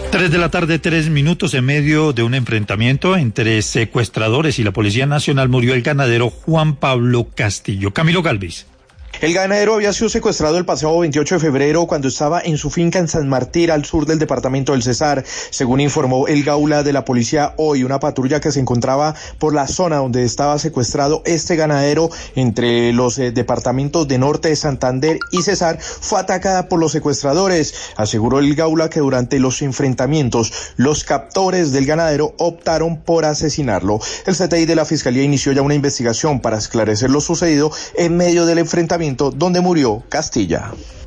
3 de la tarde, 3 minutos. En medio de un enfrentamiento entre secuestradores y la Policía Nacional murió el ganadero Juan Pablo Castillo. Camilo Galvis. El ganadero había sido secuestrado el pasado 28 de febrero cuando estaba en su finca en San Martín, al sur del departamento del Cesar. Según informó el Gaula de la policía hoy, una patrulla que se encontraba por la zona donde estaba secuestrado este ganadero entre los departamentos de Norte de Santander y Cesar fue atacada por los secuestradores. Aseguró el Gaula que durante los enfrentamientos los captores del ganadero optaron por asesinarlo. El CTI de la Fiscalía inició ya una investigación para esclarecer lo sucedido en medio del enfrentamiento donde murió Castilla.